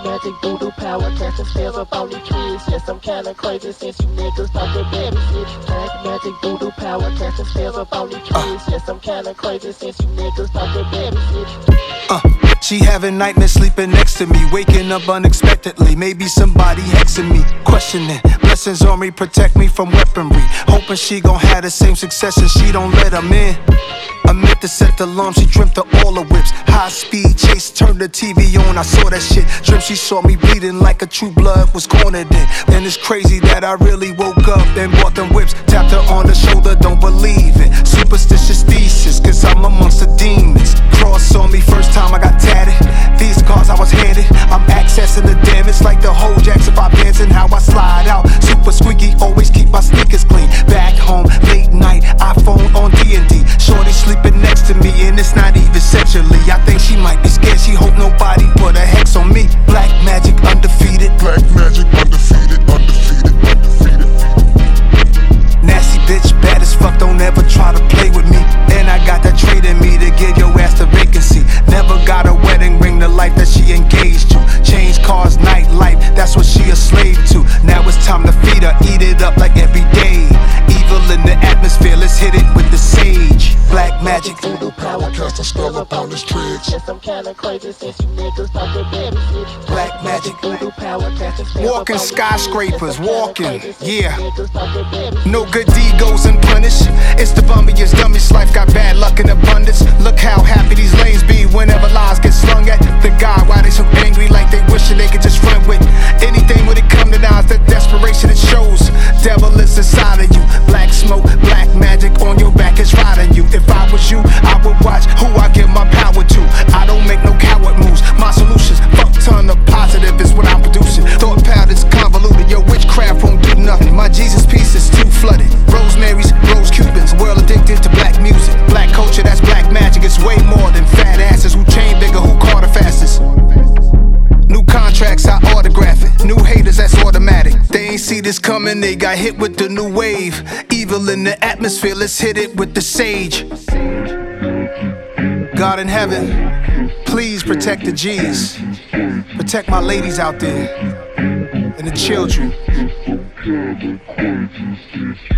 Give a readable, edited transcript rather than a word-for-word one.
magic voodoo power, casting spells up on these kids. Yes, I'm kinda crazy since you niggas talk that baby shit. Black magic voodoo power, casting spells up on these kids. Yes, I'm kinda crazy since you niggas talk that baby shit. She having nightmares sleeping next to me, waking up unexpectedly. Maybe somebody hexing me, questioning. Blessings on me, protect me from weaponry. Hoping she gon' have the same success and she don't let them in. I meant to set the alarm, she dreamt of all the whips. High speed chase, turned the TV on, I saw that shit. Dreamt she saw me bleeding like a True Blood was cornered in. Then it's crazy that I really woke up and bought them whips. Tapped her on the shoulder, don't believe it. Superstitious thesis, cause I'm amongst the demons. Cross on me, first time I got tatted. These cards I was handed, I'm accessing the damage like the whole jacks if I dance and how I slide out. Super squeaky, always keep my sneakers clean. Back home, late night, iPhone on D&D. Shorty sleeping next to me and it's not even sexually. I think she might be scared, she hope nobody put a hex on me. Black magic undefeated. Black magic undefeated, undefeated, undefeated. Nasty bitch, bad as fuck, don't ever try to play with me. And I got that trade in me to give your ass the vacancy. Never got a wedding ring, the life that she engaged to. Change cars, nightlife, that's what she a slave to. Now it's time to feed her, eat it up like every day. Evil in the atmosphere, let's hit it with the sage. Black magic voodoo power, cast a spell upon his tricks. Yes, I'm kinda crazy since you niggas talk that baby shit. Black magic voodoo power, casting spells walking up on these skyscrapers, kids. Yes, I'm kinda walking, crazy since yeah. you niggas talk that baby shit. No good deed goes unpunished. It's the bummiest, dumbest life, got bad luck in abundance. Look how happy these lanes be whenever lies get slung at the guy. Why they so angry like they wishing they could just run with anything when it come to knives, that desperation it shows. Devil is inside of you, black smoke, black magic on your back is riding you. If I was you, I would watch who I give my power to. I don't make no coward moves, my solutions, fuck ton of positive is what I'm producing. Thought patterns convoluted, your witchcraft won't do nothing. My Jesus piece is too flooded. Rosemary's, rose Cubans, world addicted to black music. Black culture, that's black magic, it's way more than fat asses. Who chain bigger, who caught the fastest. New contracts, I autograph it. New haters, that's automatic. They ain't see this coming, they got hit with the new wave. Evil in the atmosphere, let's hit it with the sage. God in heaven, please protect the G's. Protect my ladies out there and the children.